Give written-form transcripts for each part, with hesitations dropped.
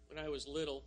When I was little,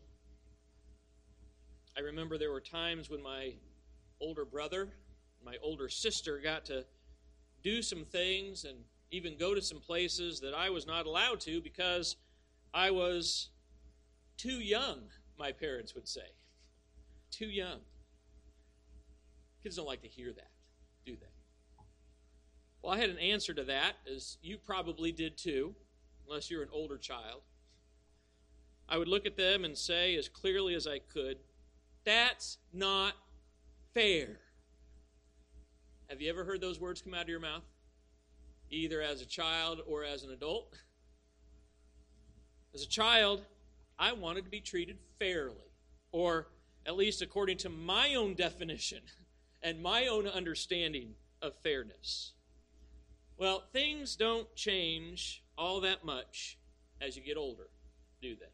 I remember there were times when my older brother, my older sister got to do some things and even go to some places that I was not allowed to because I was too young, my parents would say. Too young. Kids don't like to hear that, do they? Well, I had an answer to that, as you probably did too, unless you're an older child. I would look at them and say as clearly as I could, "That's not fair." Have you ever heard those words come out of your mouth? Either as a child or as an adult? As a child, I wanted to be treated fairly, or at least according to my own definition and my own understanding of fairness. Well, things don't change all that much as you get older, do they?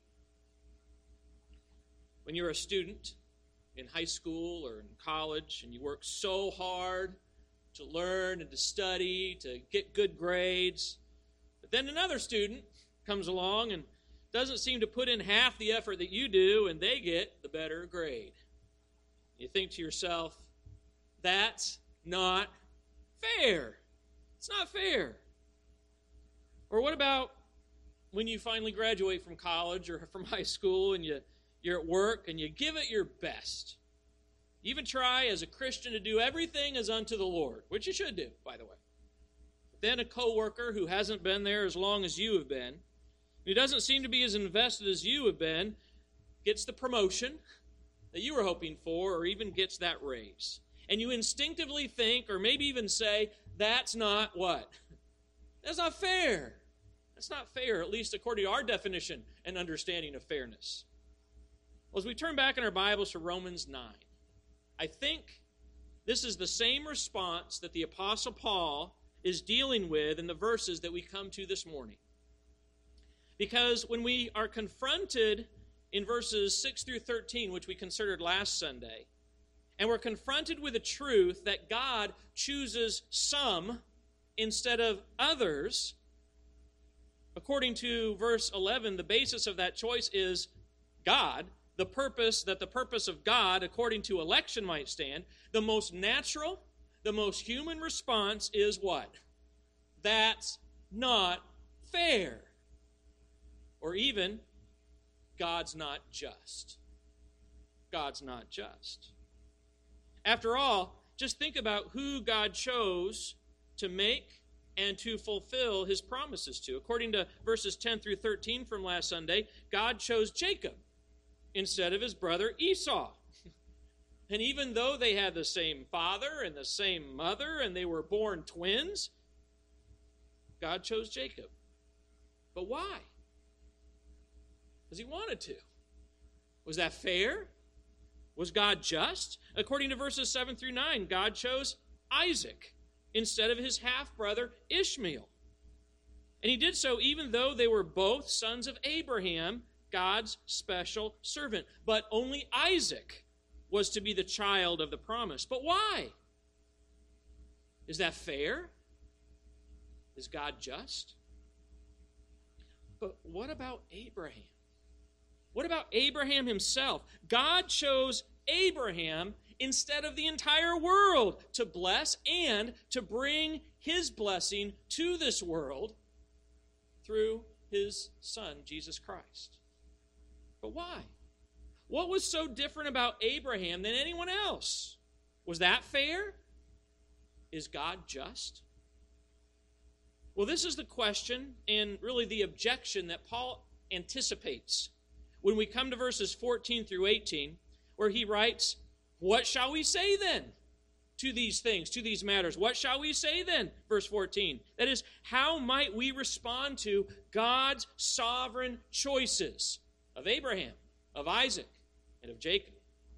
When you're a student in high school or in college and you work so hard to learn and to study, to get good grades, but then another student comes along and doesn't seem to put in half the effort that you do, and they get the better grade. You think to yourself, that's not fair. It's not fair. Or what about when you finally graduate from college or from high school and you're at work and you give it your best? You even try as a Christian to do everything as unto the Lord, which you should do, by the way. But then a coworker who hasn't been there as long as you have been, who doesn't seem to be as invested as you have been, gets the promotion that you were hoping for, or even gets that raise. And you instinctively think, or maybe even say, that's not what? That's not fair. That's not fair, at least according to our definition and understanding of fairness. Well, as we turn back in our Bibles to Romans 9, I think this is the same response that the Apostle Paul is dealing with in the verses that we come to this morning. Because when we are confronted in verses 6 through 13, which we considered last Sunday, and we're confronted with the truth that God chooses some instead of others, according to verse 11, the basis of that choice is God, the purpose of God, according to election, might stand. The most natural, the most human response is what? That's not fair. Or even, God's not just. God's not just. After all, just think about who God chose to make and to fulfill his promises to. According to verses 10 through 13 from last Sunday, God chose Jacob instead of his brother Esau. And even though they had the same father and the same mother and they were born twins, God chose Jacob. But why? Because he wanted to. Was that fair? Was God just? According to verses 7 through 9, God chose Isaac instead of his half-brother Ishmael. And he did so even though they were both sons of Abraham, God's special servant. But only Isaac was to be the child of the promise. But why? Is that fair? Is God just? But what about Abraham? What about Abraham himself? God chose Abraham instead of the entire world to bless and to bring his blessing to this world through his son, Jesus Christ. But why? What was so different about Abraham than anyone else? Was that fair? Is God just? Well, this is the question and really the objection that Paul anticipates when we come to verses 14 through 18, where he writes, "What shall we say then to these things, to these matters? What shall we say then?" Verse 14. That is, how might we respond to God's sovereign choices of Abraham, of Isaac, and of Jacob?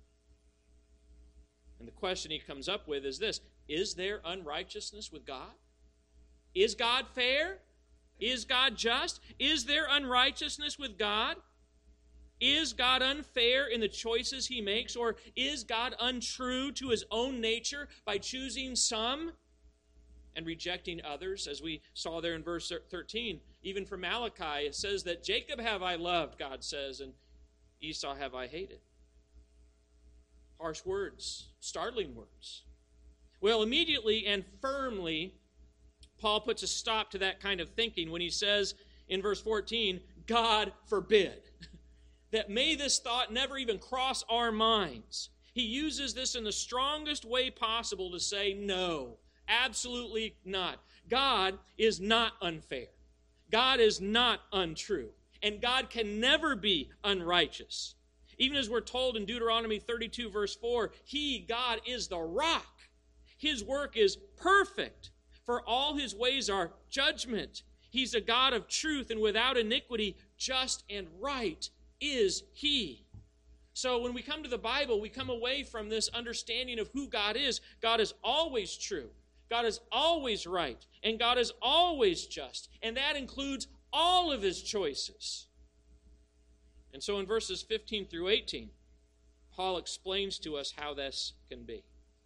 And the question he comes up with is this: is there unrighteousness with God? Is God fair? Is God just? Is there unrighteousness with God? Is God unfair in the choices he makes? Or is God untrue to his own nature by choosing some and rejecting others? As we saw there in verse 13, even from Malachi, it says that Jacob have I loved, God says, and Esau have I hated. Harsh words, startling words. Well, immediately and firmly, Paul puts a stop to that kind of thinking when he says in verse 14, God forbid. That may this thought never even cross our minds. He uses this in the strongest way possible to say, no, absolutely not. God is not unfair. God is not untrue. And God can never be unrighteous. Even as we're told in Deuteronomy 32, verse 4, He, God, is the rock. His work is perfect, for all His ways are judgment. He's a God of truth and without iniquity, just and right is He. So when we come to the Bible, we come away from this understanding of who God is. God is always true. God is always right. And God is always just. And that includes all of His choices. And so in verses 15 through 18, Paul explains to us how this can be.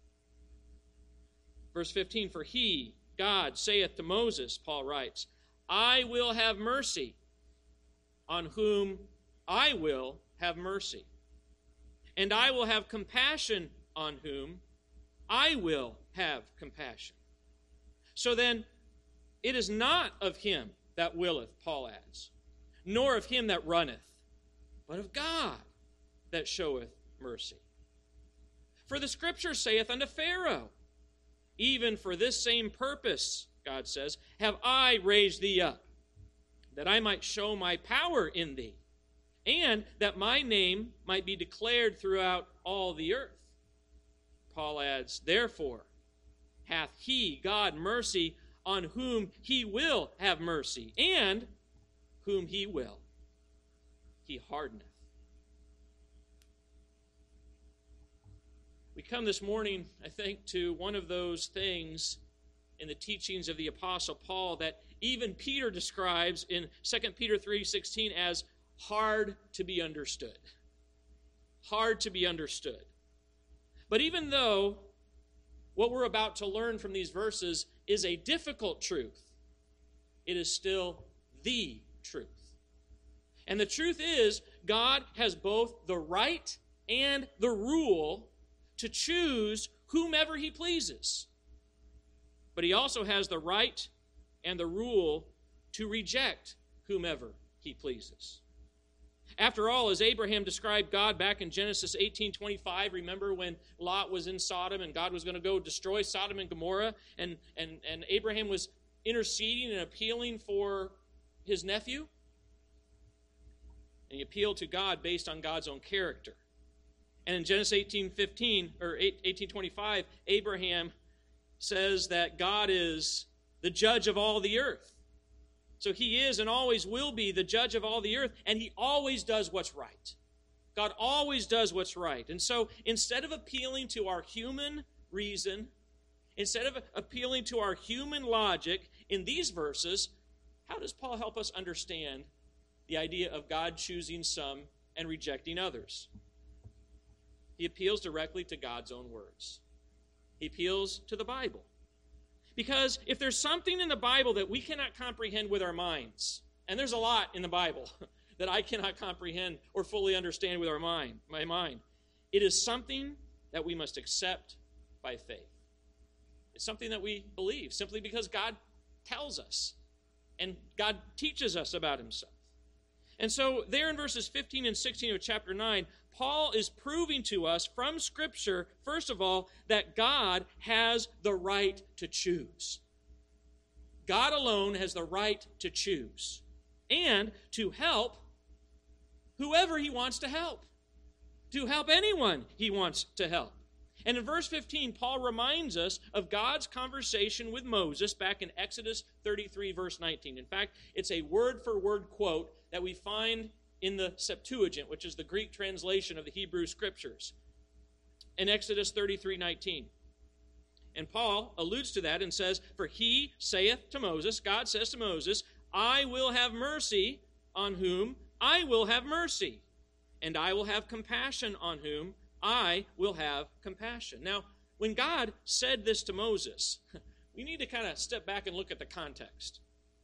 Verse 15, for He, God, saith to Moses, Paul writes, I will have mercy on whom I will have mercy. And I will have compassion on whom I will have compassion. So then, it is not of him that willeth, Paul adds, nor of him that runneth, but of God that showeth mercy. For the Scripture saith unto Pharaoh, even for this same purpose, God says, have I raised thee up, that I might show my power in thee, and that my name might be declared throughout all the earth. Paul adds, therefore hath He, God, mercy on whom He will have mercy, and whom He will, He hardeneth. We come this morning, I think, to one of those things in the teachings of the Apostle Paul that even Peter describes in 2 Peter 3:16 as hard to be understood. Hard to be understood. But even though what we're about to learn from these verses is a difficult truth, it is still the truth. And the truth is, God has both the right and the rule to choose whomever He pleases. But He also has the right and the rule to reject whomever He pleases. After all, as Abraham described God back in Genesis 18:25, remember when Lot was in Sodom and God was going to go destroy Sodom and Gomorrah, and Abraham was interceding and appealing for his nephew? And he appealed to God based on God's own character. And in Genesis 18:25, Abraham says that God is the judge of all the earth. So He is and always will be the judge of all the earth, and He always does what's right. God always does what's right. And so instead of appealing to our human reason, instead of appealing to our human logic, in these verses, how does Paul help us understand the idea of God choosing some and rejecting others? He appeals directly to God's own words. He appeals to the Bible. Because if there's something in the Bible that we cannot comprehend with our minds, and there's a lot in the Bible that I cannot comprehend or fully understand with my mind, it is something that we must accept by faith. It's something that we believe simply because God tells us and God teaches us about Himself. And so there in verses 15 and 16 of chapter 9, Paul is proving to us from Scripture, first of all, that God has the right to choose. God alone has the right to choose and to help whoever He wants to help anyone He wants to help. And in verse 15, Paul reminds us of God's conversation with Moses back in Exodus 33, verse 19. In fact, it's a word-for-word quote that we find in the Septuagint, which is the Greek translation of the Hebrew Scriptures, in Exodus 33:19. And Paul alludes to that and says, for He saith to Moses, God says to Moses, I will have mercy on whom I will have mercy, and I will have compassion on whom I will have compassion. Now, when God said this to Moses, we need to kind of step back and look at the context.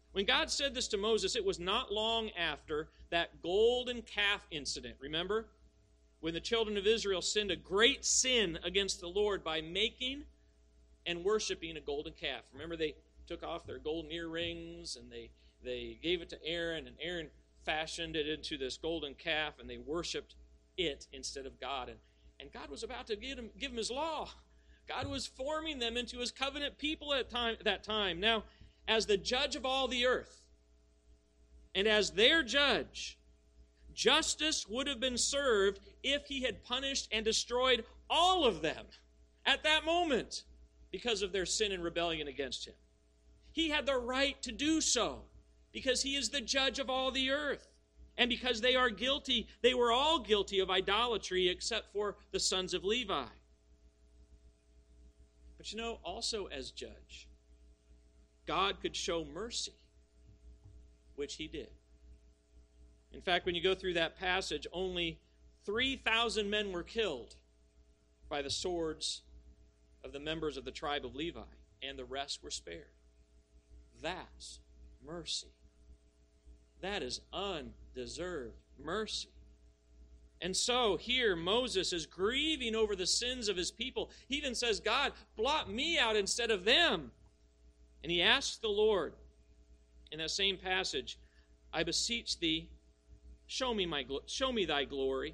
When God said this to Moses, it was not long after that golden calf incident. Remember? When the children of Israel sinned a great sin against the Lord by making and worshiping a golden calf. Remember, they took off their golden earrings and they gave it to Aaron, and Aaron fashioned it into this golden calf, and they worshiped it instead of God. And God was about to give them his law. God was forming them into his covenant people at that time. Now, as the judge of all the earth, and as their judge, justice would have been served if he had punished and destroyed all of them at that moment because of their sin and rebellion against him. He had the right to do so because he is the judge of all the earth. And because they are guilty, they were all guilty of idolatry except for the sons of Levi. But also as judge, God could show mercy, which he did. In fact, when you go through that passage, only 3,000 men were killed by the swords of the members of the tribe of Levi, and the rest were spared. That's mercy. That is undeserved mercy. And so here Moses is grieving over the sins of his people. He even says, God, blot me out instead of them. And he asks the Lord in that same passage, I beseech thee, show me thy glory.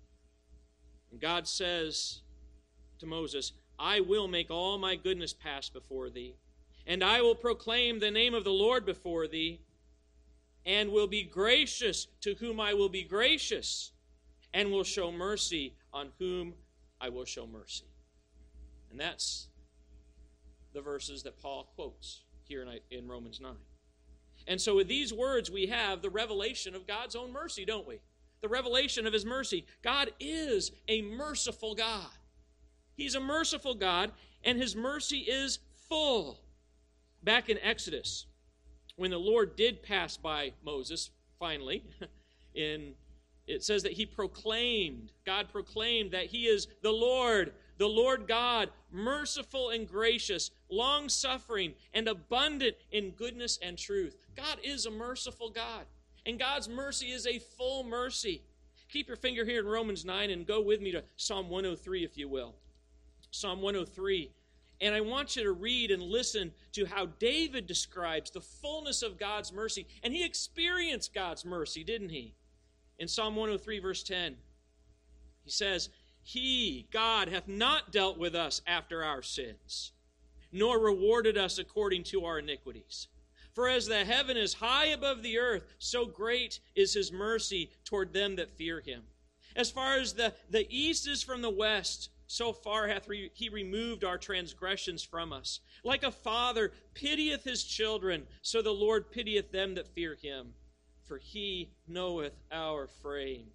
And God says to Moses, I will make all my goodness pass before thee, and I will proclaim the name of the Lord before thee, and will be gracious to whom I will be gracious, and will show mercy on whom I will show mercy. And that's the verses that Paul quotes here in Romans 9. And so with these words, we have the revelation of God's own mercy, don't we? The revelation of his mercy. God is a merciful God. He's a merciful God, and his mercy is full. Back in Exodus, when the Lord did pass by Moses, finally, it says that God proclaimed that he is the Lord God, merciful and gracious, long-suffering, and abundant in goodness and truth. God is a merciful God, and God's mercy is a full mercy. Keep your finger here in Romans 9 and go with me to Psalm 103, if you will. Psalm 103. And I want you to read and listen to how David describes the fullness of God's mercy. And he experienced God's mercy, didn't he? In Psalm 103, verse 10, he says, He, God, hath not dealt with us after our sins, nor rewarded us according to our iniquities. For as the heaven is high above the earth, so great is his mercy toward them that fear him. As far as the east is from the west, so far hath he removed our transgressions from us. Like a father pitieth his children, so the Lord pitieth them that fear him. For he knoweth our frame.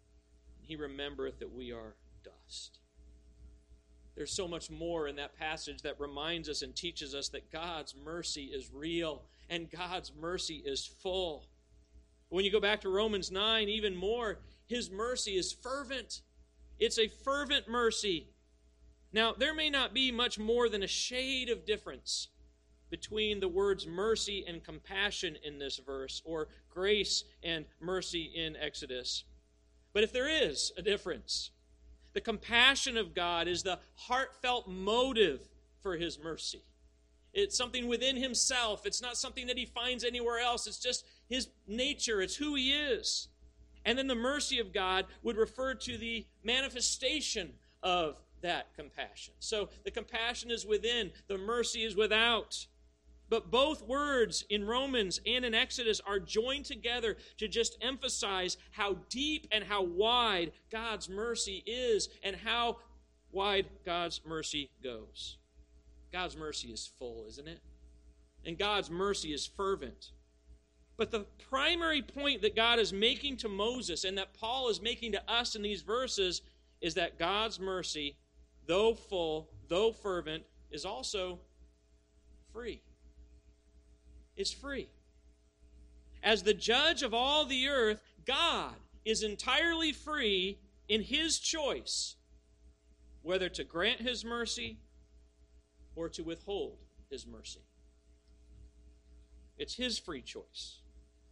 He remembereth that we are dust. There's so much more in that passage that reminds us and teaches us that God's mercy is real and God's mercy is full. When you go back to Romans 9, even more, his mercy is fervent. It's a fervent mercy. Now, there may not be much more than a shade of difference between the words mercy and compassion in this verse, or grace and mercy in Exodus. But if there is a difference, the compassion of God is the heartfelt motive for his mercy. It's something within himself. It's not something that he finds anywhere else. It's just his nature. It's who he is. And then the mercy of God would refer to the manifestation of that compassion. So the compassion is within, the mercy is without. But both words in Romans and in Exodus are joined together to just emphasize how deep and how wide God's mercy is and how wide God's mercy goes. God's mercy is full, isn't it? And God's mercy is fervent. But the primary point that God is making to Moses and that Paul is making to us in these verses is that God's mercy, though full, though fervent, is also free. It's free. As the judge of all the earth, God is entirely free in his choice whether to grant his mercy or to withhold his mercy. It's his free choice.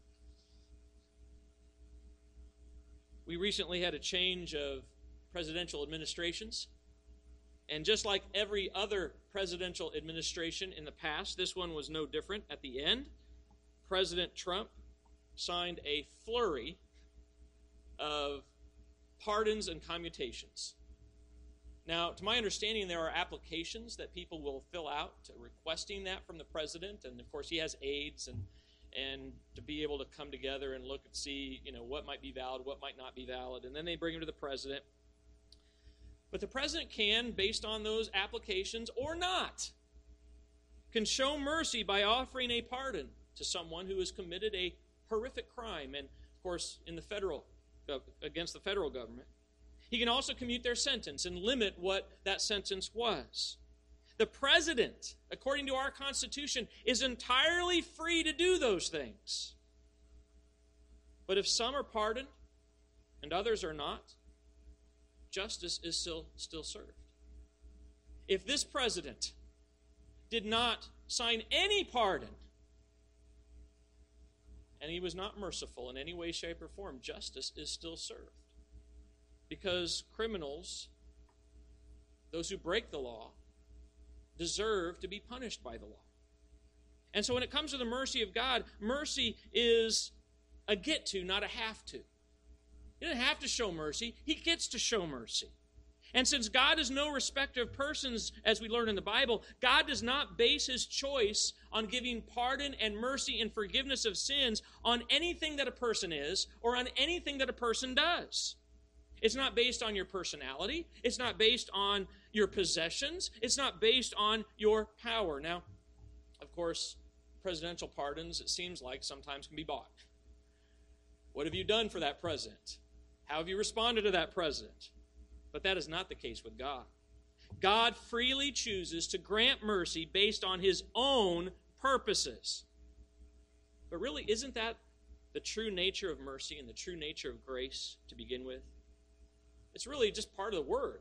We recently had a change of presidential administrations. And just like every other presidential administration in the past, this one was no different. At the end, President Trump signed a flurry of pardons and commutations. Now, to my understanding, there are applications that people will fill out requesting that from the president. And, of course, he has aides and to be able to come together and look and see, what might be valid, what might not be valid. And then they bring them to the president. But the president can, based on those applications or not, can show mercy by offering a pardon to someone who has committed a horrific crime, and, of course, against the federal government. He can also commute their sentence and limit what that sentence was. The president, according to our Constitution, is entirely free to do those things. But if some are pardoned and others are not, justice is still served. If this president did not sign any pardon, and he was not merciful in any way, shape, or form, justice is still served. Because criminals, those who break the law, deserve to be punished by the law. And so when it comes to the mercy of God, mercy is a get to, not a have to. He doesn't have to show mercy. He gets to show mercy. And since God is no respecter of persons, as we learn in the Bible, God does not base his choice on giving pardon and mercy and forgiveness of sins on anything that a person is or on anything that a person does. It's not based on your personality. It's not based on your possessions. It's not based on your power. Now, of course, presidential pardons, it seems like, sometimes can be bought. What have you done for that president? How have you responded to that president? But that is not the case with God. God freely chooses to grant mercy based on his own purposes. But really, isn't that the true nature of mercy and the true nature of grace to begin with? It's really just part of the word.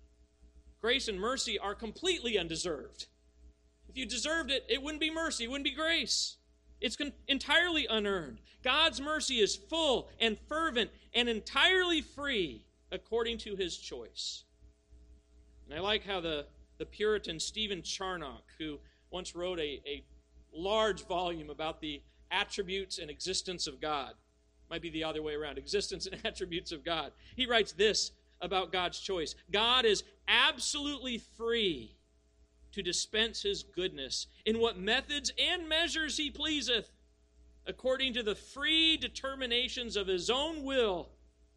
Grace and mercy are completely undeserved. If you deserved it, it wouldn't be mercy, it wouldn't be grace. It's entirely unearned. God's mercy is full and fervent and entirely free according to his choice. And I like how the Puritan Stephen Charnock, who once wrote a large volume about the attributes and existence of God, might be the other way around, existence and attributes of God. He writes this about God's choice. God is absolutely free to dispense his goodness in what methods and measures he pleaseth, according to the free determinations of his own will,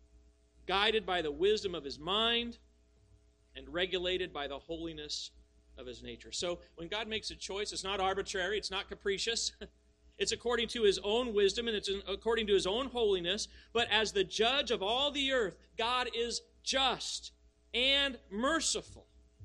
guided by the wisdom of his mind and regulated by the holiness of his nature. So when God makes a choice, it's not arbitrary, it's not capricious. It's according to his own wisdom and it's according to his own holiness. But as the judge of all the earth, God is just and merciful.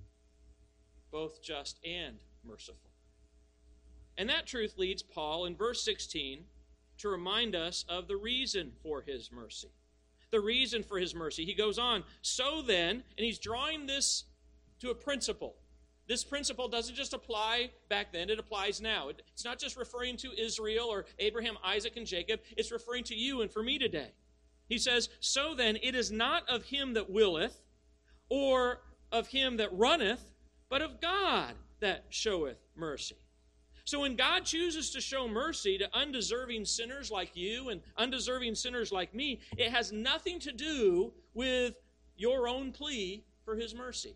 Both just and merciful. And that truth leads Paul in verse 16 to remind us of the reason for his mercy. The reason for his mercy. He goes on, so then, and he's drawing this to a principle. This principle doesn't just apply back then, it applies now. It's not just referring to Israel or Abraham, Isaac, and Jacob. It's referring to you and for me today. He says, so then, it is not of him that willeth, or of him that runneth, but of God that showeth mercy. So when God chooses to show mercy to undeserving sinners like you and undeserving sinners like me, it has nothing to do with your own plea for his mercy.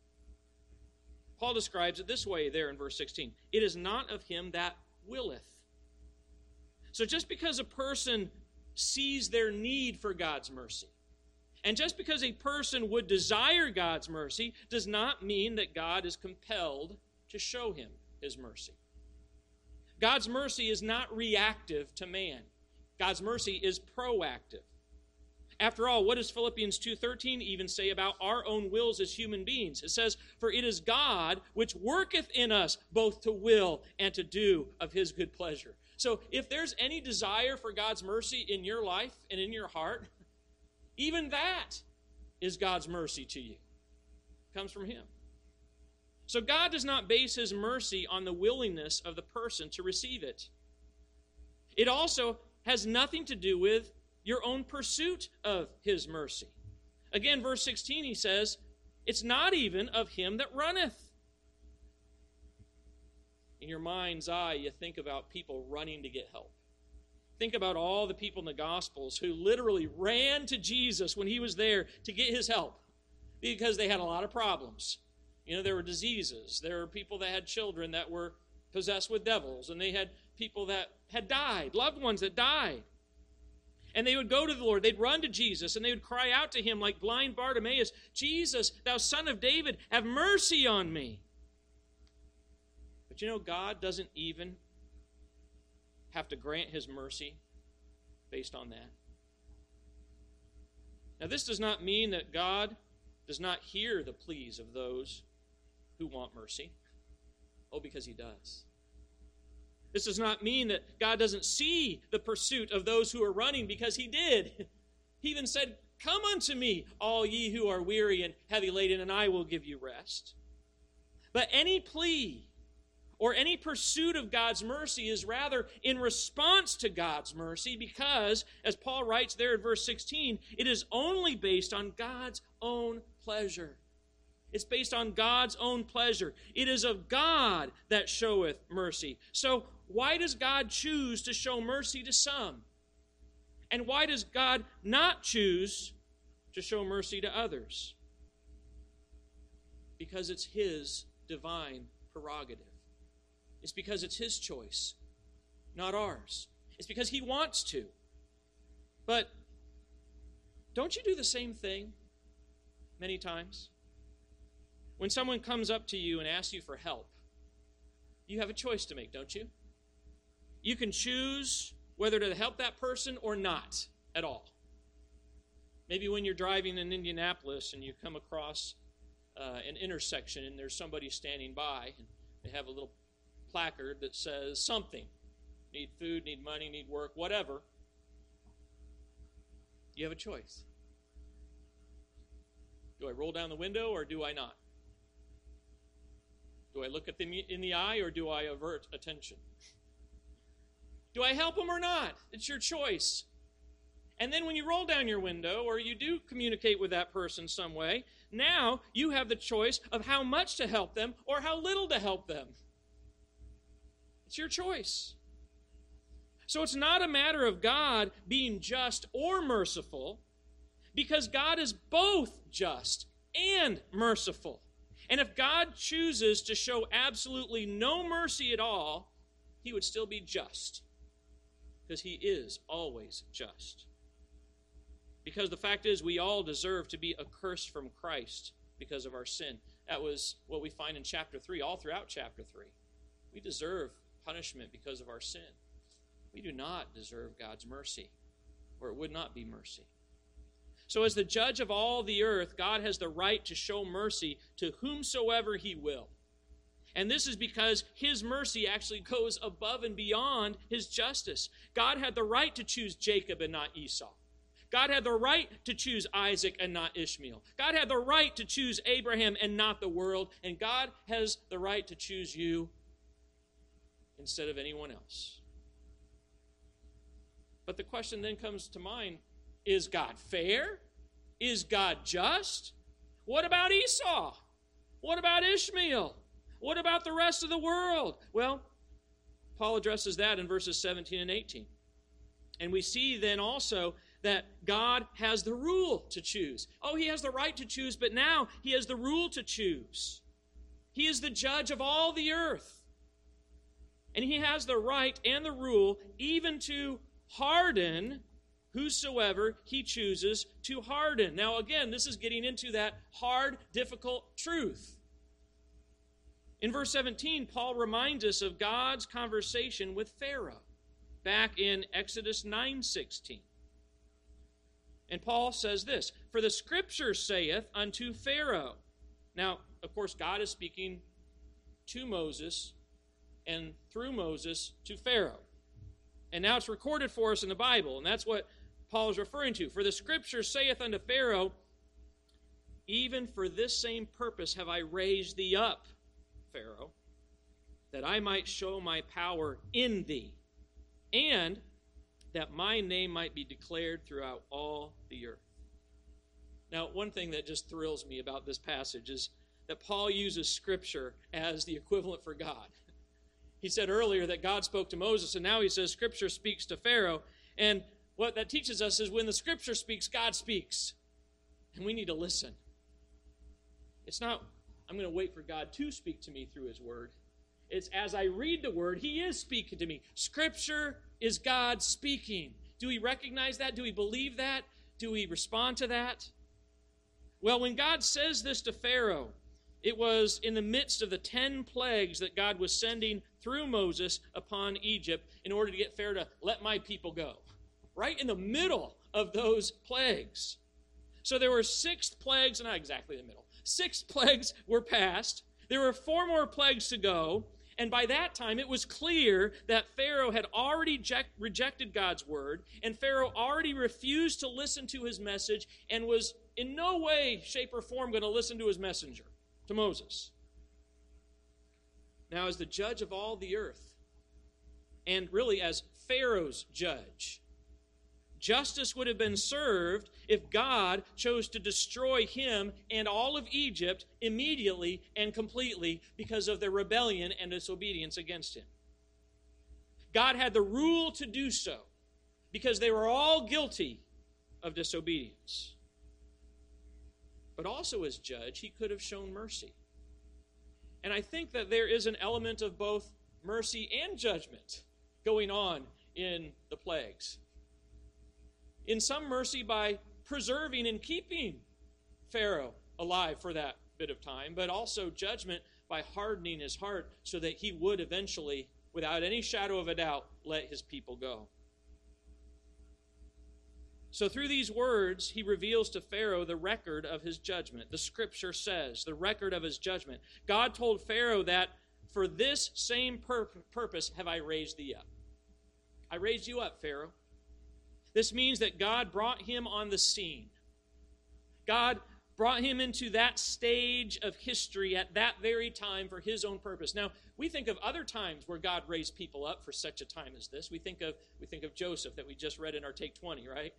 Paul describes it this way there in verse 16. It is not of him that willeth. So just because a person sees their need for God's mercy, and just because a person would desire God's mercy, does not mean that God is compelled to show him his mercy. God's mercy is not reactive to man. God's mercy is proactive. After all, what does Philippians 2:13 even say about our own wills as human beings? It says, for it is God which worketh in us both to will and to do of his good pleasure. So if there's any desire for God's mercy in your life and in your heart, even that is God's mercy to you. It comes from him. So God does not base his mercy on the willingness of the person to receive it. It also has nothing to do with your own pursuit of his mercy. Again, verse 16, he says, it's not even of him that runneth. In your mind's eye, you think about people running to get help. Think about all the people in the Gospels who literally ran to Jesus when he was there to get his help because they had a lot of problems. There were diseases. There were people that had children that were possessed with devils, and they had people that had died, loved ones that died. And they would go to the Lord. They'd run to Jesus, and they would cry out to him like blind Bartimaeus, Jesus, thou son of David, have mercy on me. But God doesn't even have to grant his mercy based on that. Now, this does not mean that God does not hear the pleas of those who want mercy. Oh, because he does. This does not mean that God doesn't see the pursuit of those who are running, because he did. He even said, come unto me, all ye who are weary and heavy laden, and I will give you rest. But any plea or any pursuit of God's mercy is rather in response to God's mercy, because, as Paul writes there in verse 16, it is only based on God's own pleasure. It's based on God's own pleasure. It is of God that showeth mercy. So why does God choose to show mercy to some? And why does God not choose to show mercy to others? Because it's his divine prerogative. It's because it's his choice, not ours. It's because he wants to. But don't you do the same thing many times? When someone comes up to you and asks you for help, you have a choice to make, don't you? You can choose whether to help that person or not at all. Maybe when you're driving in Indianapolis and you come across an intersection and there's somebody standing by, and they have a little placard that says something. Need food, need money, need work, whatever. You have a choice. Do I roll down the window or do I not? Do I look at them in the eye or do I avert attention? Do I help them or not? It's your choice. And then when you roll down your window or you do communicate with that person some way, now you have the choice of how much to help them or how little to help them. It's your choice. So it's not a matter of God being just or merciful, because God is both just and merciful. And if God chooses to show absolutely no mercy at all, he would still be just, because he is always just. Because the fact is, we all deserve to be accursed from Christ because of our sin. That was what we find in chapter 3, all throughout chapter 3. We deserve punishment because of our sin. We do not deserve God's mercy, or it would not be mercy. So as the judge of all the earth, God has the right to show mercy to whomsoever he will. And this is because his mercy actually goes above and beyond his justice. God had the right to choose Jacob and not Esau. God had the right to choose Isaac and not Ishmael. God had the right to choose Abraham and not the world. And God has the right to choose you instead of anyone else. But the question then comes to mind, is God fair? Is God just? What about Esau? What about Ishmael? What about the rest of the world? Well, Paul addresses that in verses 17 and 18. And we see then also that God has the rule to choose. Oh, he has the right to choose, but now he has the rule to choose. He is the judge of all the earth. And he has the right and the rule even to harden whosoever he chooses to harden. Now, again, this is getting into that hard, difficult truth. In verse 17, Paul reminds us of God's conversation with Pharaoh back in Exodus 9:16. And Paul says this, "For the Scripture saith unto Pharaoh." Now, of course, God is speaking to Moses and through Moses to Pharaoh. And now it's recorded for us in the Bible, and that's what Paul is referring to. "For the Scripture saith unto Pharaoh, even for this same purpose have I raised thee up, Pharaoh, that I might show my power in thee, and that my name might be declared throughout all the earth. Now, one thing that just thrills me about this passage is that Paul uses Scripture as the equivalent for God. He said earlier that God spoke to Moses, and now he says Scripture speaks to Pharaoh. And what that teaches us is when the Scripture speaks, God speaks. And we need to listen. It's not, I'm going to wait for God to speak to me through His Word. It's as I read the Word, He is speaking to me. Scripture is God speaking. Do we recognize that? Do we believe that? Do we respond to that? Well, when God says this to Pharaoh, it was in the midst of the 10 plagues that God was sending through Moses upon Egypt in order to get Pharaoh to let my people go. Right in the middle of those plagues. So there were 6 plagues, not exactly the middle. 6 plagues were passed. There were 4 more plagues to go. And by that time, it was clear that Pharaoh had already rejected God's word, and Pharaoh already refused to listen to his message and was in no way, shape, or form going to listen to his messenger, to Moses. Now, as the judge of all the earth, and really as Pharaoh's judge, justice would have been served if God chose to destroy him and all of Egypt immediately and completely because of their rebellion and disobedience against him. God had the rule to do so because they were all guilty of disobedience. But also as judge, he could have shown mercy. And I think that there is an element of both mercy and judgment going on in the plagues. In some mercy by preserving and keeping Pharaoh alive for that bit of time, but also judgment by hardening his heart so that he would eventually, without any shadow of a doubt, let his people go. So through these words, he reveals to Pharaoh the record of his judgment. The Scripture says, the record of his judgment. God told Pharaoh that for this same purpose have I raised thee up. I raised you up, Pharaoh. This means that God brought him on the scene. God brought him into that stage of history at that very time for his own purpose. Now, we think of other times where God raised people up for such a time as this. We think of Joseph that we just read in our Take 20, right?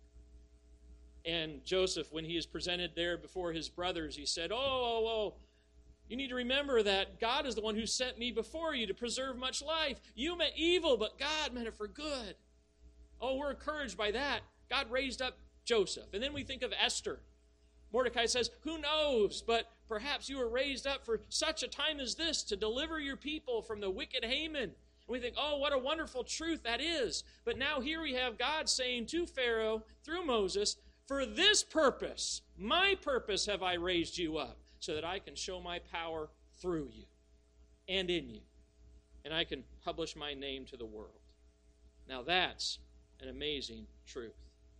And Joseph, when he is presented there before his brothers, he said, Oh, you need to remember that God is the one who sent me before you to preserve much life. You meant evil, but God meant it for good. Oh, we're encouraged by that. God raised up Joseph. And then we think of Esther. Mordecai says, who knows, but perhaps you were raised up for such a time as this to deliver your people from the wicked Haman. And we think, oh, what a wonderful truth that is. But now here we have God saying to Pharaoh through Moses, for this purpose, my purpose have I raised you up, so that I can show my power through you and in you. And I can publish my name to the world. Now that's an amazing truth.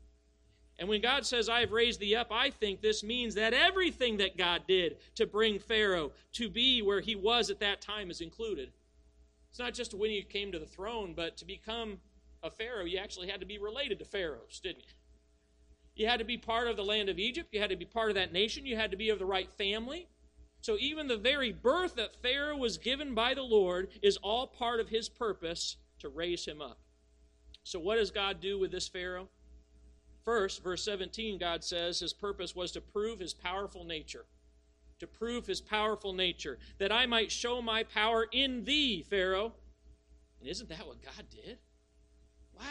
And when God says, I have raised thee up, I think this means that everything that God did to bring Pharaoh to be where he was at that time is included. It's not just when he came to the throne, but to become a Pharaoh, you actually had to be related to pharaohs, didn't you? You had to be part of the land of Egypt. You had to be part of that nation. You had to be of the right family. So even the very birth that Pharaoh was given by the Lord is all part of his purpose to raise him up. So what does God do with this Pharaoh? First, verse 17, God says his purpose was to prove his powerful nature. To prove his powerful nature. That I might show my power in thee, Pharaoh. And isn't that what God did? Wow.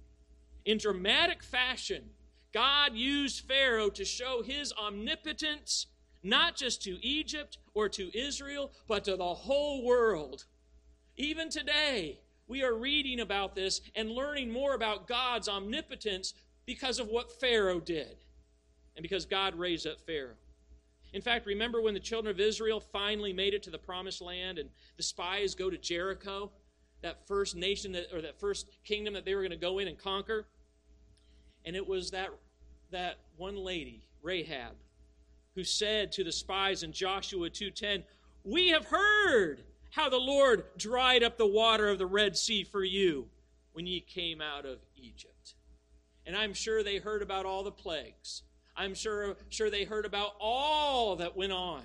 In dramatic fashion, God used Pharaoh to show his omnipotence, not just to Egypt or to Israel, but to the whole world. Even today, we are reading about this and learning more about God's omnipotence because of what Pharaoh did and because God raised up Pharaoh. In fact, remember when the children of Israel finally made it to the promised land and the spies go to Jericho, that first nation or that first kingdom that they were going to go in and conquer? And it was that one lady, Rahab, who said to the spies in Joshua 2:10, we have heard how the Lord dried up the water of the Red Sea for you when ye came out of Egypt. And I'm sure they heard about all the plagues. I'm sure they heard about all that went on.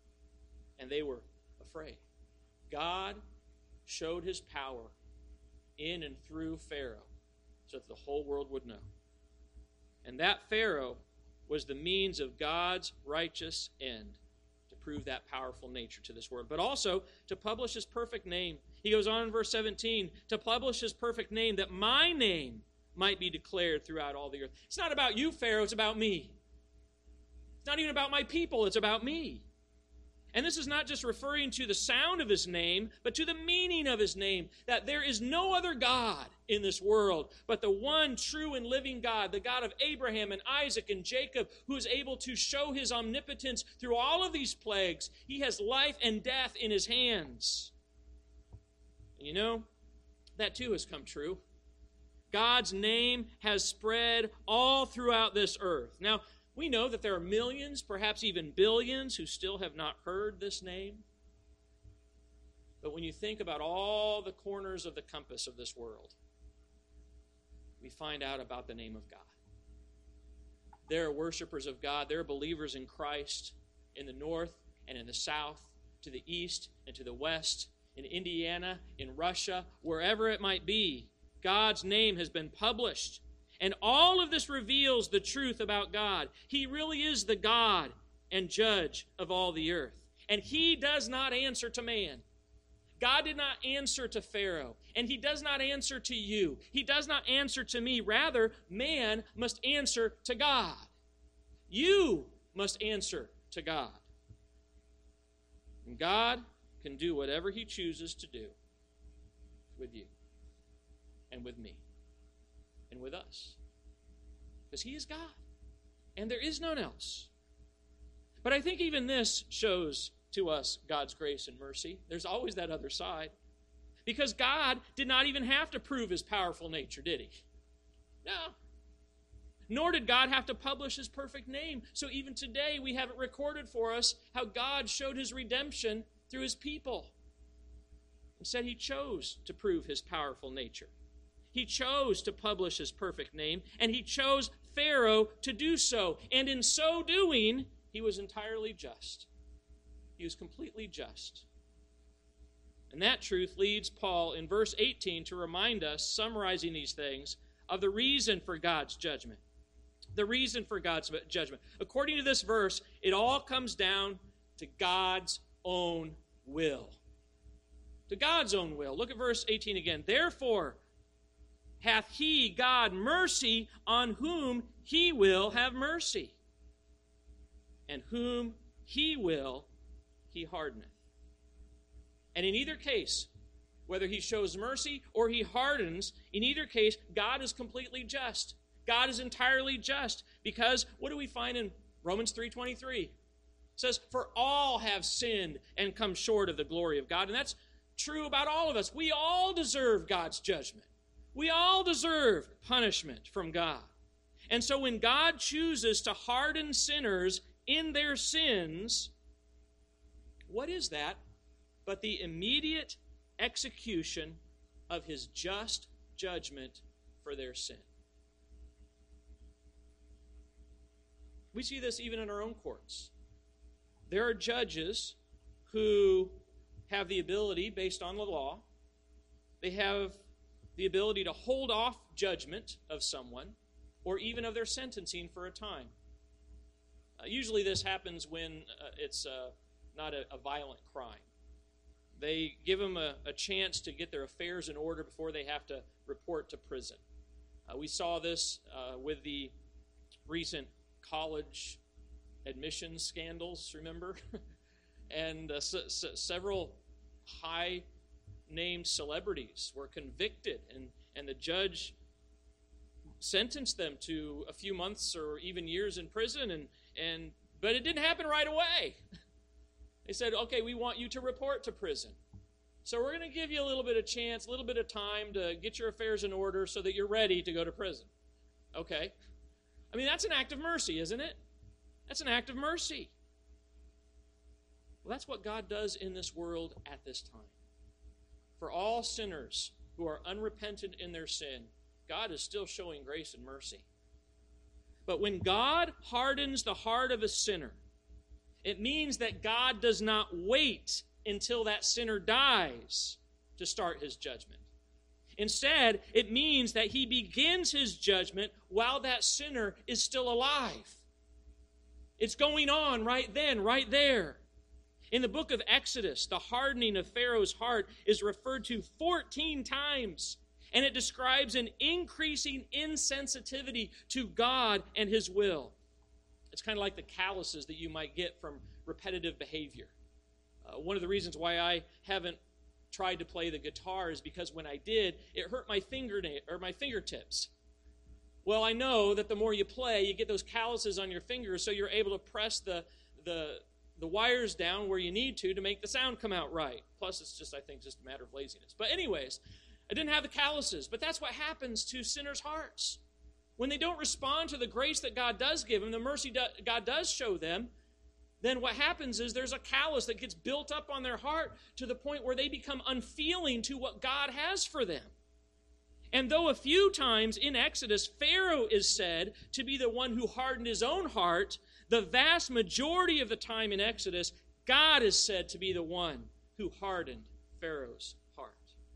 And they were afraid. God showed his power in and through Pharaoh so that the whole world would know. And that Pharaoh was the means of God's righteous end to prove that powerful nature to this world, but also to publish his perfect name. He goes on in verse 17, to publish his perfect name, that my name might be declared throughout all the earth. It's not about you, Pharaoh, it's about me. It's not even about my people, it's about me. And this is not just referring to the sound of his name, but to the meaning of his name, that there is no other God in this world but the one true and living God, the God of Abraham and Isaac and Jacob, who is able to show his omnipotence through all of these plagues. He has life and death in his hands. And you know, that too has come true. God's name has spread all throughout this earth. Now, we know that there are millions, perhaps even billions, who still have not heard this name. But when you think about all the corners of the compass of this world, we find out about the name of God. There are worshipers of God. There are believers in Christ in the north and in the south, to the east and to the west, in Indiana, in Russia, wherever it might be. God's name has been published. And all of this reveals the truth about God. He really is the God and judge of all the earth. And he does not answer to man. God did not answer to Pharaoh. And he does not answer to you. He does not answer to me. Rather, man must answer to God. You must answer to God. And God can do whatever he chooses to do with you and with me and with us. Because he is God. And there is none else. But I think even this shows to us God's grace and mercy. There's always that other side. Because God did not even have to prove his powerful nature, did he? No. Nor did God have to publish his perfect name. So even today we have it recorded for us how God showed his redemption through his people. Instead, he chose to prove his powerful nature. He chose to publish his perfect name, and he chose Pharaoh to do so. And in so doing, he was entirely just. He was completely just. And that truth leads Paul in verse 18 to remind us, summarizing these things, of the reason for God's judgment. The reason for God's judgment. According to this verse, it all comes down to God's own will. To God's own will. Look at verse 18 again. Therefore, hath he, God, mercy on whom he will have mercy, and whom he will, he hardeneth. And in either case, whether he shows mercy or he hardens, in either case, God is completely just. God is entirely just, because what do we find in Romans 3:23? It says, for all have sinned and come short of the glory of God. And that's true about all of us. We all deserve God's judgment. We all deserve punishment from God. And so when God chooses to harden sinners in their sins, what is that but the immediate execution of his just judgment for their sin? We see this even in our own courts. There are judges who have the ability, based on the law, they have the ability to hold off judgment of someone or even of their sentencing for a time. Usually this happens when it's not a violent crime. They give them a chance to get their affairs in order before they have to report to prison. We saw this with the recent college admissions scandals, remember? And several high-named celebrities were convicted, and the judge sentenced them to a few months or even years in prison, but it didn't happen right away. They said, okay, we want you to report to prison. So we're going to give you a little bit of chance, a little bit of time to get your affairs in order so that you're ready to go to prison. Okay. I mean, that's an act of mercy, isn't it? That's an act of mercy. Well, that's what God does in this world at this time. For all sinners who are unrepentant in their sin, God is still showing grace and mercy. But when God hardens the heart of a sinner, it means that God does not wait until that sinner dies to start his judgment. Instead, it means that he begins his judgment while that sinner is still alive. It's going on right then, right there. In the book of Exodus, the hardening of Pharaoh's heart is referred to 14 times, and it describes an increasing insensitivity to God and his will. It's kind of like the calluses that you might get from repetitive behavior. One of the reasons why I haven't tried to play the guitar is because when I did, it hurt my fingertips. Well, I know that the more you play, you get those calluses on your fingers, so you're able to press the wires down where you need to make the sound come out right. Plus, it's just, I think, just a matter of laziness. But anyways, I didn't have the calluses, but that's what happens to sinners' hearts. When they don't respond to the grace that God does give them, the mercy God does show them, then what happens is there's a callus that gets built up on their heart to the point where they become unfeeling to what God has for them. And though a few times in Exodus, Pharaoh is said to be the one who hardened his own heart, the vast majority of the time in Exodus, God is said to be the one who hardened Pharaoh's heart.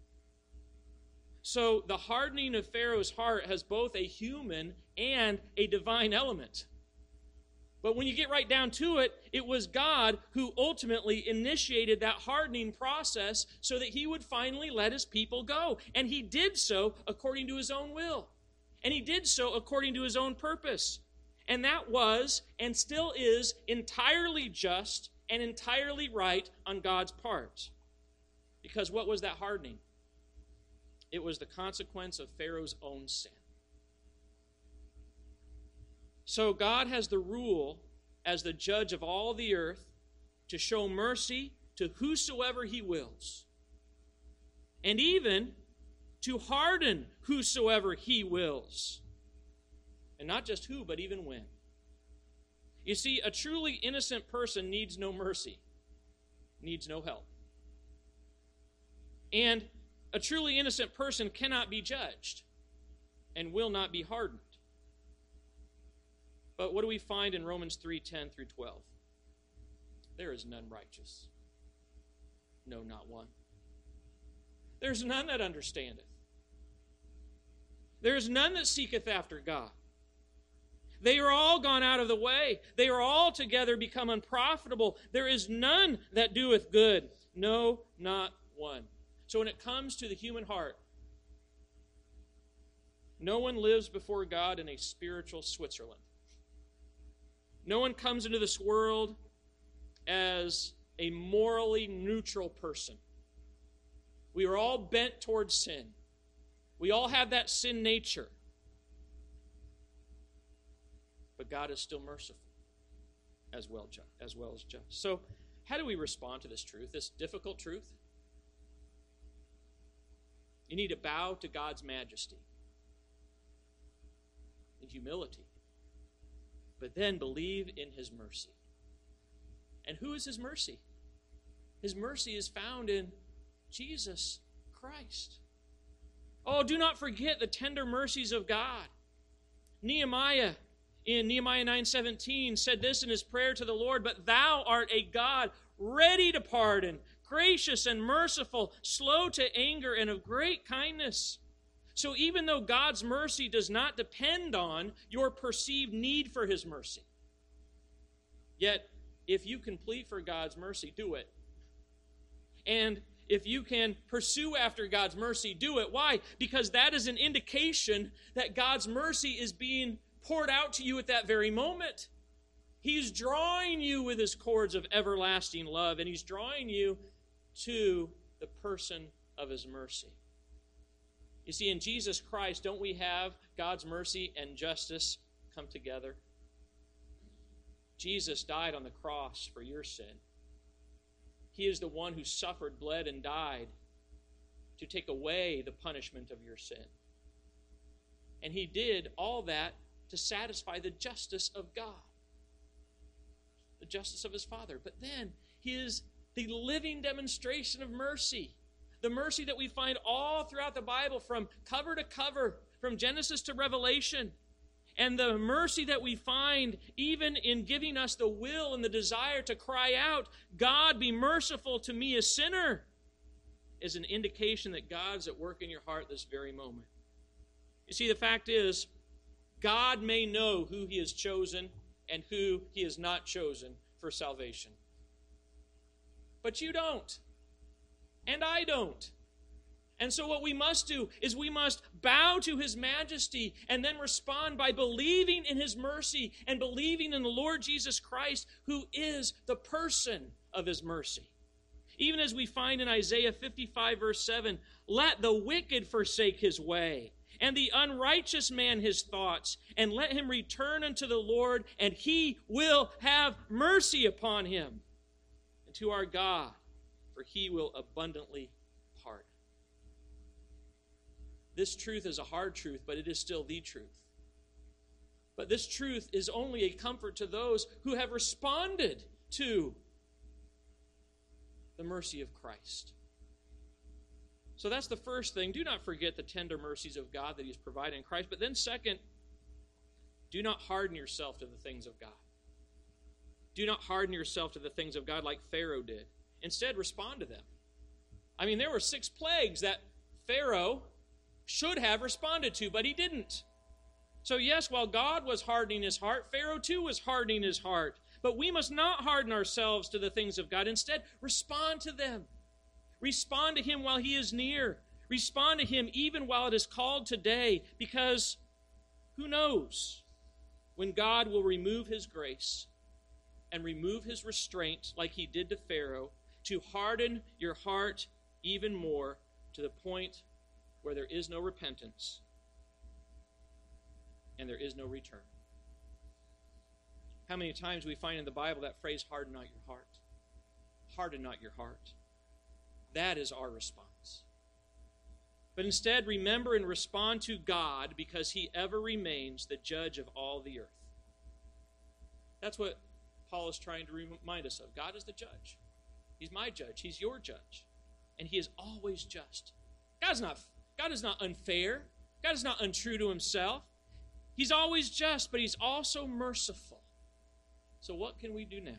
So the hardening of Pharaoh's heart has both a human and a divine element. But when you get right down to it, it was God who ultimately initiated that hardening process so that he would finally let his people go. And he did so according to his own will. And he did so according to his own purpose. And that was, and still is, entirely just and entirely right on God's part. Because what was that hardening? It was the consequence of Pharaoh's own sin. So God has the rule as the judge of all the earth to show mercy to whosoever he wills, and even to harden whosoever he wills. And not just who, but even when. You see, a truly innocent person needs no mercy, needs no help. And a truly innocent person cannot be judged and will not be hardened. But what do we find in Romans 3:10 through 12? There is none righteous. No, not one. There's none that understandeth. There is none that seeketh after God. They are all gone out of the way. They are all together become unprofitable. There is none that doeth good. No, not one. So when it comes to the human heart, no one lives before God in a spiritual Switzerland. No one comes into this world as a morally neutral person. We are all bent towards sin. We all have that sin nature. But God is still merciful as well as just. So how do we respond to this truth, this difficult truth? You need to bow to God's majesty in humility, but then believe in his mercy. And who is his mercy? His mercy is found in Jesus Christ. Oh, do not forget the tender mercies of God. Nehemiah, in Nehemiah 9:17, said this in his prayer to the Lord, "But thou art a God ready to pardon, gracious and merciful, slow to anger, and of great kindness." So even though God's mercy does not depend on your perceived need for his mercy, yet if you can plead for God's mercy, do it. And if you can pursue after God's mercy, do it. Why? Because that is an indication that God's mercy is being poured out to you at that very moment. He's drawing you with his cords of everlasting love, and he's drawing you to the person of his mercy. You see, in Jesus Christ, don't we have God's mercy and justice come together? Jesus died on the cross for your sin. He is the one who suffered, bled, and died to take away the punishment of your sin. And he did all that to satisfy the justice of God, the justice of his Father. But then he is the living demonstration of mercy. The mercy that we find all throughout the Bible from cover to cover, from Genesis to Revelation. And the mercy that we find even in giving us the will and the desire to cry out, "God, be merciful to me, a sinner." is an indication that God's at work in your heart this very moment. You see, the fact is, God may know who he has chosen and who he has not chosen for salvation. But you don't. And I don't. And so what we must do is we must bow to his majesty and then respond by believing in his mercy and believing in the Lord Jesus Christ, who is the person of his mercy. Even as we find in Isaiah 55, verse 7, let the wicked forsake his way, and the unrighteous man his thoughts, and let him return unto the Lord, and he will have mercy upon him, and to our God, for he will abundantly pardon. This truth is a hard truth, but it is still the truth. But this truth is only a comfort to those who have responded to the mercy of Christ. So that's the first thing. Do not forget the tender mercies of God that he has provided in Christ. But then second, do not harden yourself to the things of God. Do not harden yourself to the things of God like Pharaoh did. Instead, respond to them. I mean, there were 6 plagues that Pharaoh should have responded to, but he didn't. So yes, while God was hardening his heart, Pharaoh too was hardening his heart. But we must not harden ourselves to the things of God. Instead, respond to them. Respond to him while he is near. Respond to him even while it is called today, because who knows when God will remove his grace and remove his restraint like he did to Pharaoh to harden your heart even more to the point where there is no repentance and there is no return. How many times we find in the Bible that phrase, harden not your heart. Harden not your heart. That is our response. But instead, remember and respond to God because he ever remains the judge of all the earth. That's what Paul is trying to remind us of. God is the judge. He's my judge. He's your judge. And he is always just. God is not unfair. God is not untrue to himself. He's always just, but he's also merciful. So what can we do now?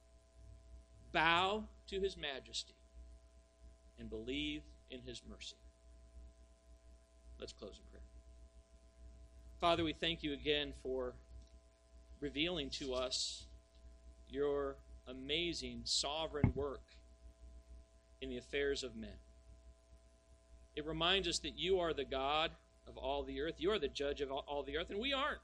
Bow to his majesty and believe in his mercy. Let's close in prayer. Father, we thank you again for revealing to us your amazing sovereign work in the affairs of men. It reminds us that you are the God of all the earth. You are the judge of all the earth, and we aren't.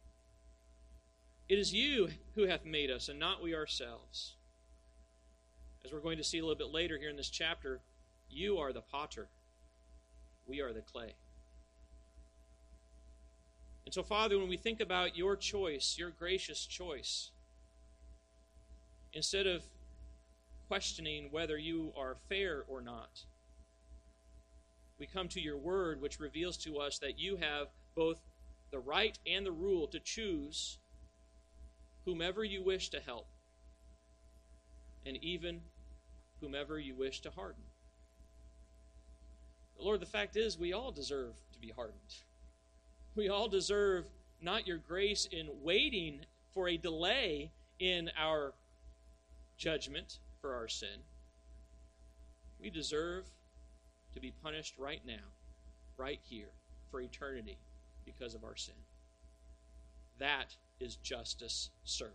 It is you who hath made us, and not we ourselves. As we're going to see a little bit later here in this chapter, you are the potter. We are the clay. And so, Father, when we think about your choice, your gracious choice, instead of questioning whether you are fair or not, we come to your word, which reveals to us that you have both the right and the rule to choose whomever you wish to help, and even whomever you wish to harden. But Lord, the fact is, we all deserve to be hardened. We all deserve not your grace in waiting for a delay in our judgment for our sin. We deserve to be punished right now, right here, for eternity because of our sin. That is justice served.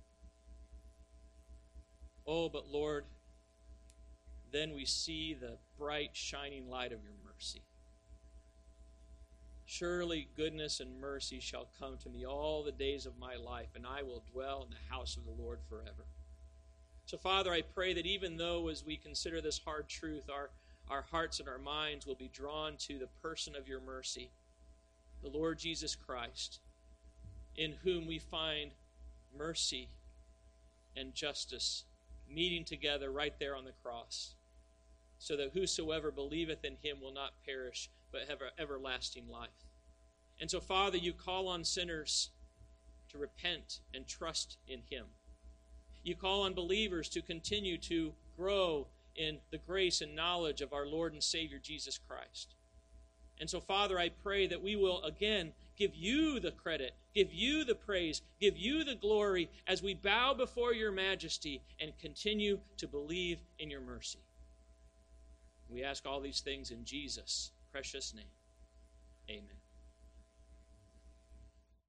Oh, but Lord, then we see the bright, shining light of your mercy. Surely goodness and mercy shall come to me all the days of my life, and I will dwell in the house of the Lord forever. So, Father, I pray that even though as we consider this hard truth, our hearts and our minds will be drawn to the person of your mercy, the Lord Jesus Christ, in whom we find mercy and justice meeting together right there on the cross, so that whosoever believeth in him will not perish, but have everlasting life. And so, Father, you call on sinners to repent and trust in him. You call on believers to continue to grow in the grace and knowledge of our Lord and Savior Jesus Christ. And so, Father, I pray that we will again give you the credit, give you the praise, give you the glory as we bow before your majesty and continue to believe in your mercy. We ask all these things in Jesus' precious name. Amen.